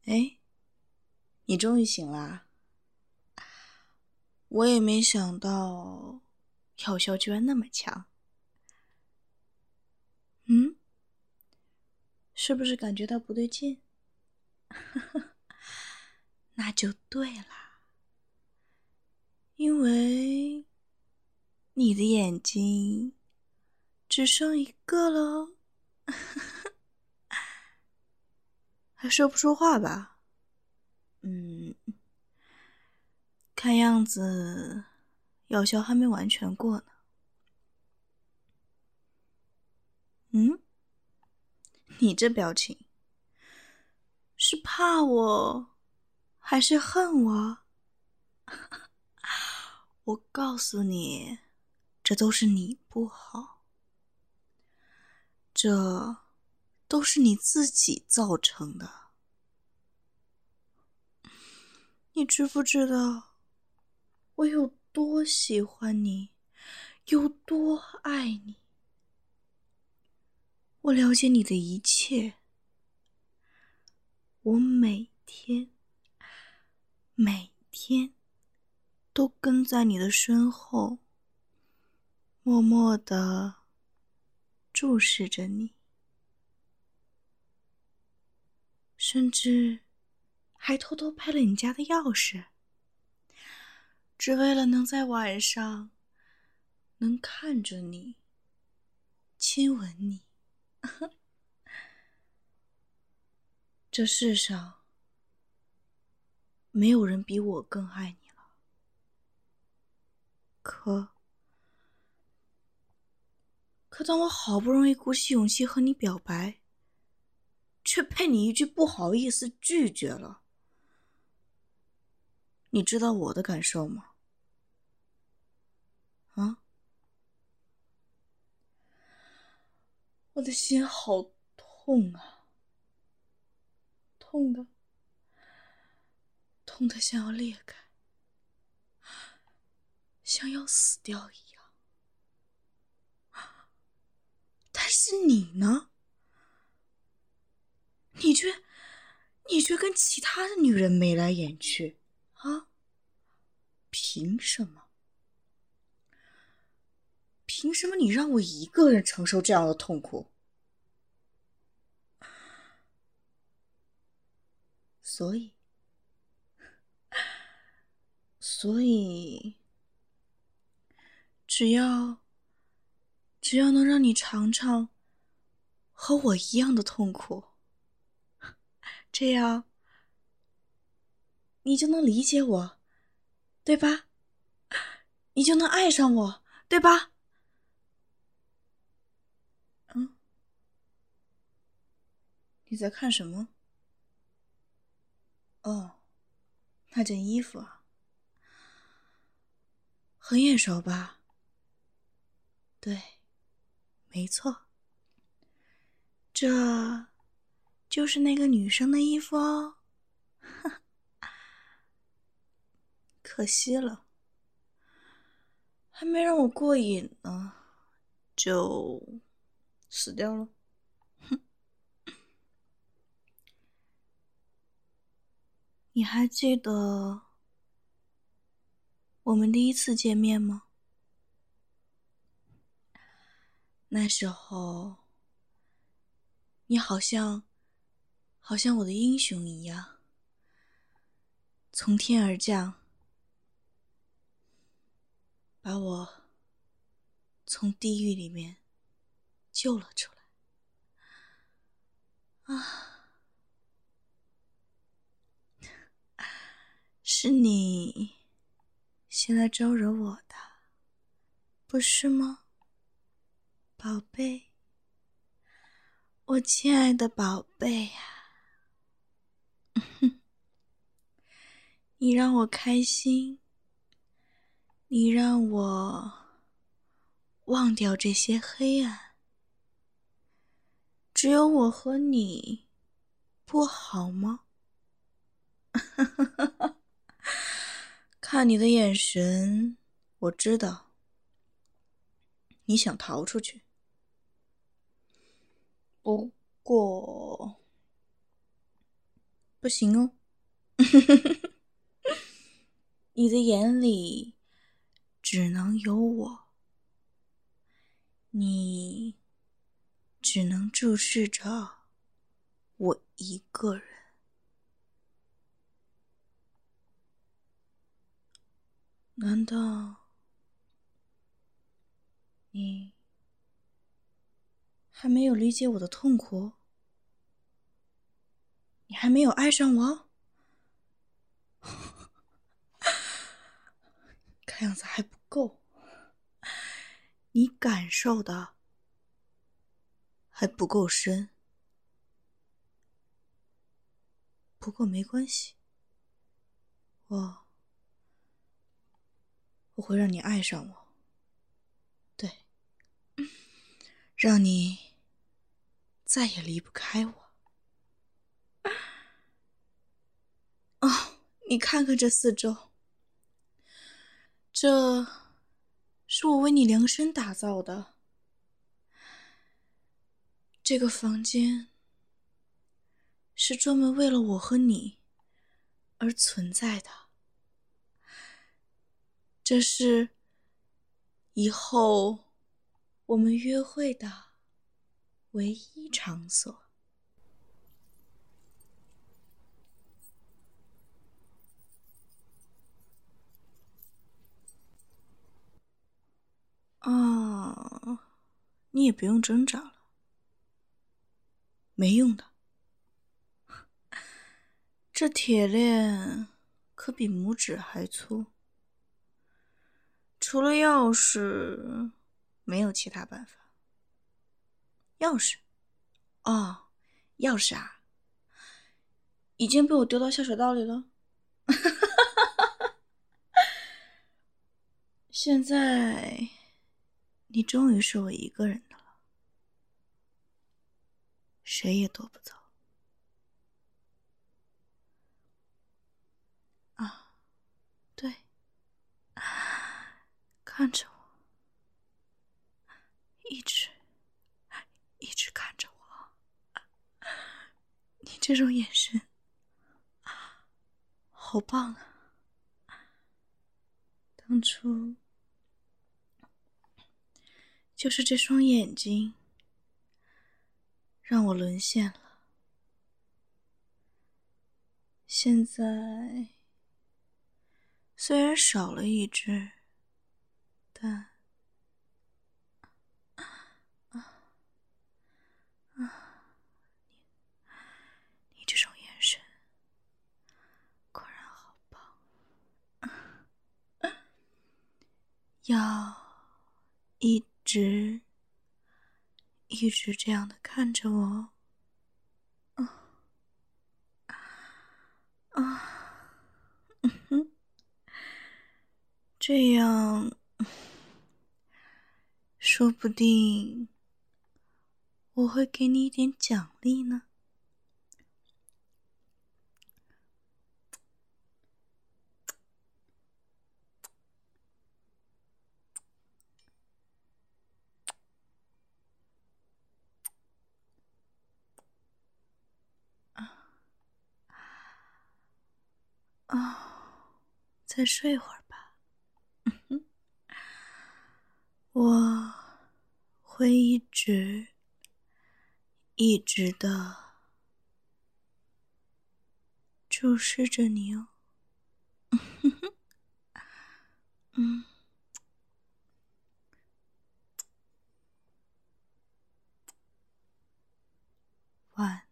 哎，你终于醒啦！我也没想到药效居然那么强。是不是感觉到不对劲？那就对啦，因为你的眼睛只剩一个了。还说不出话吧？看样子药效还没完全过呢。你这表情是怕我还是恨我？我告诉你，这都是你不好，这都是你自己造成的。你知不知道我有多喜欢你，有多爱你？我了解你的一切，我每天都跟在你的身后，默默地注视着你，甚至还偷偷拍了你家的钥匙，只为了能在晚上能看着你，亲吻你。这世上没有人比我更爱你了，可当我好不容易鼓起勇气和你表白，却被你一句不好意思拒绝了。你知道我的感受吗？我的心好痛啊，痛得像要裂开，像要死掉一样。但是你呢？你却跟其他的女人眉来眼去啊？凭什么？凭什么你让我一个人承受这样的痛苦？所以，只要能让你尝尝和我一样的痛苦，这样你就能理解我，对吧？你就能爱上我，对吧？你在看什么？哦，那件衣服啊，很眼熟吧？对，没错，这就是那个女生的衣服哦。可惜了，还没让我过瘾呢，就死掉了。你还记得我们第一次见面吗？那时候，你好像我的英雄一样，从天而降，把我从地狱里面救了出来。是你先来招惹我的，不是吗，宝贝？我亲爱的宝贝呀，你让我开心，你让我忘掉这些黑暗，只有我和你，不好吗？看你的眼神，我知道你想逃出去。不不行哦。你的眼里只能有我，你只能注视着我一个人。难道你还没有理解我的痛苦？你还没有爱上我？看样子还不够，你感受的还不够深。不过没关系，我会让你爱上我，对，让你再也离不开我。哦，你看看这四周，这是我为你量身打造的。这个房间是专门为了我和你而存在的，这是以后我们约会的唯一场所。哦，你也不用挣扎了，没用的。这铁链可比拇指还粗，除了钥匙，没有其他办法。钥匙？哦，钥匙啊，已经被我丢到下水道里了。现在，你终于是我一个人的了，谁也夺不走。啊，对，看着我，一直看着我，你这种眼神，好棒啊！当初就是这双眼睛让我沦陷了，现在虽然少了一只，但你这种眼神果然好棒。要一直这样的看着我。这样说不定我会给你一点奖励呢。再睡会儿吧。我会一直的注视着你哦。晚